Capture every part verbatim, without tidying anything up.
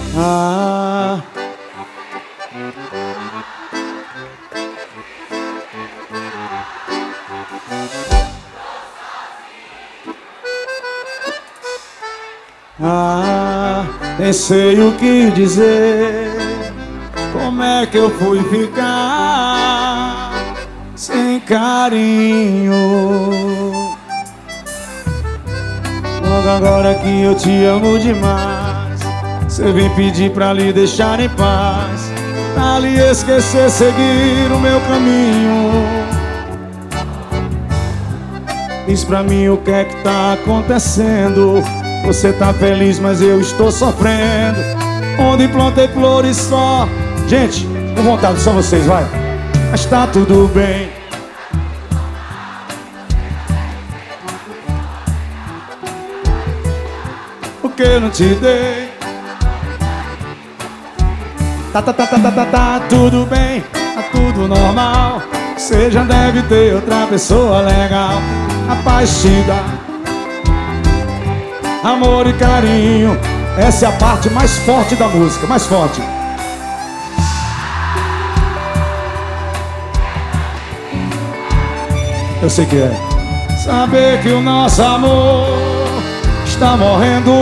Ah, ah, nem sei o que dizer. Como é que eu fui ficar sem carinho? Logo agora que eu te amo demais, você vem pedir pra lhe deixar em paz, pra lhe esquecer, seguir o meu caminho. Diz pra mim o que é que tá acontecendo. Você tá feliz, mas eu estou sofrendo. Onde plantei flores só. Gente, com vontade, só vocês, vai. Mas tá tudo bem. O que eu não te dei? Tá, tá, tá, tá, tá, tá, tá tudo bem, tá tudo normal. Você já deve ter outra pessoa legal. A paz te dá amor e carinho. Essa é a parte mais forte da música, mais forte. Eu sei que é. Saber que o nosso amor está morrendo.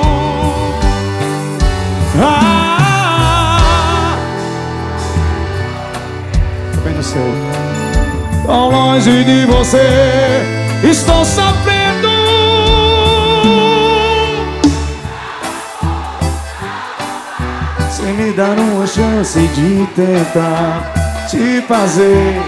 Ah, bem no seu. Tão longe de você, estou sofrendo. Sem me dar uma chance de tentar te fazer.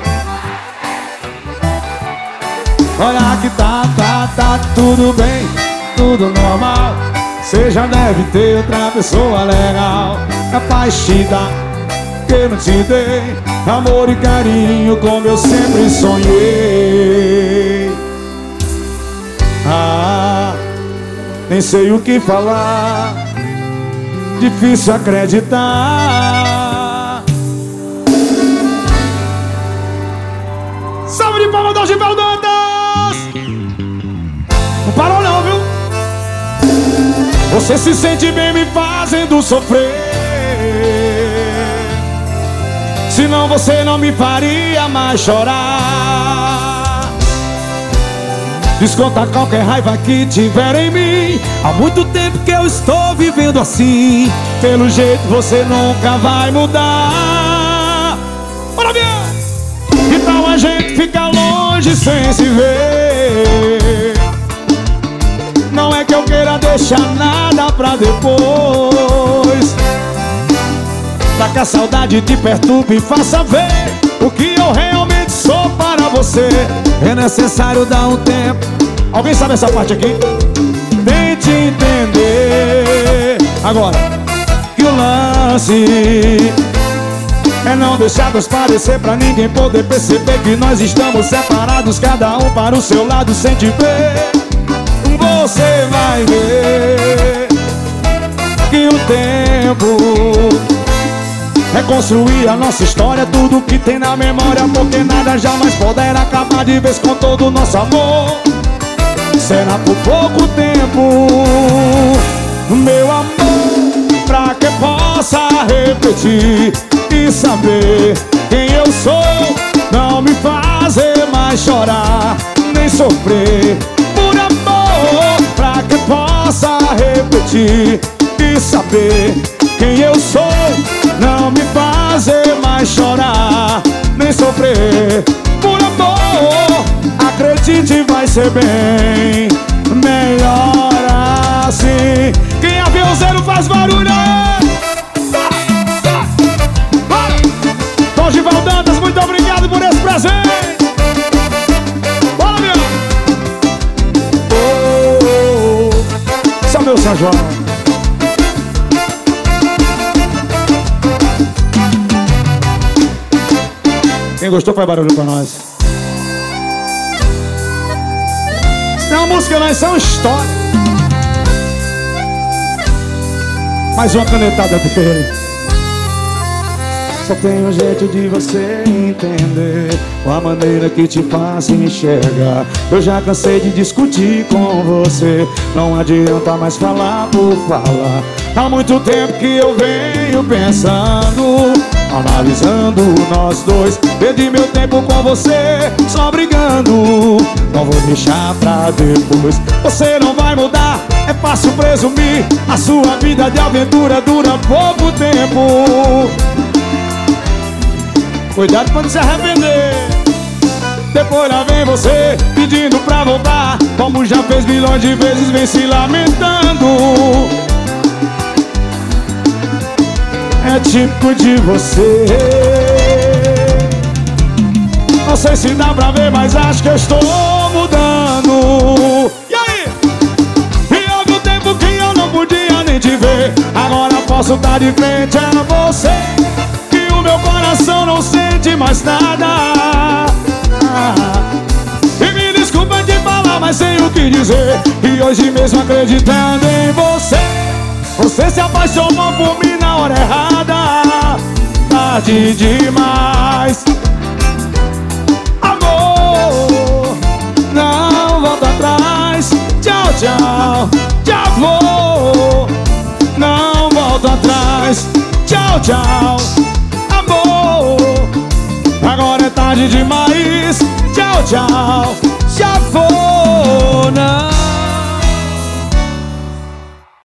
Olha que tá, tá, tá tudo bem, tudo normal. Você já deve ter outra pessoa legal. Capaz te dar, que eu não te dei amor e carinho como eu sempre sonhei. Ah, nem sei o que falar, difícil acreditar. Salve de palmas do Givaldo Dantas! Não parou não, viu? Você se sente bem me fazendo sofrer. Senão você não me faria mais chorar. Desconta qualquer raiva que tiver em mim. Há muito tempo que eu estou vivendo assim. Pelo jeito você nunca vai mudar. Bora ver! Então a gente fica longe sem se ver. Não é que eu queira deixar nada pra depois, pra que a saudade te perturbe e faça ver o que eu realmente sou para você. É necessário dar um tempo. Alguém sabe essa parte aqui? Tente entender agora que o lance é não deixar transparecer pra ninguém poder perceber que nós estamos separados, cada um para o seu lado sem te ver. Você vai ver que o tempo reconstruir a nossa história, tudo que tem na memória, porque nada jamais poderá acabar de vez com todo o nosso amor. Será por pouco tempo, meu amor, pra que possa repetir e saber quem eu sou, não me fazer mais chorar nem sofrer. Por amor, pra que possa repetir e saber quem eu sou, não me fazer mais chorar nem sofrer. Por amor, acredite, vai ser bem melhor assim. Quem é aviãozeiro faz barulho. Tom Givaldo Dantas, muito obrigado por esse presente. Bora, meu! Oh, esse é o meu São João. Quem gostou faz barulho pra nós. Isso é uma música, não, isso é uma história. Mais uma canetada dele. Só tem um jeito de você entender a maneira que te faço enxergar. Eu já cansei de discutir com você. Não adianta mais falar por falar. Há muito tempo que eu venho pensando, analisando nós dois. Perdi meu tempo com você, só brigando. Não vou deixar pra depois. Você não vai mudar, é fácil presumir. A sua vida de aventura dura pouco tempo. Cuidado pra não se arrepender. Depois lá vem você pedindo pra voltar, como já fez milhões de vezes, vem se lamentando. É típico de você. Não sei se dá pra ver, mas acho que eu estou mudando. E aí? E houve um tempo que eu não podia nem te ver. Agora posso estar de frente a você, e o meu coração não sente mais nada. E me desculpa de falar, mas sei o que dizer. E hoje mesmo acreditando em você, você se apaixonou por mim na hora errada. Tarde demais. Amor, não volta atrás. Tchau, tchau, já vou. Não volta atrás. Tchau, tchau, amor, agora é tarde demais. Tchau, tchau, já vou. Não.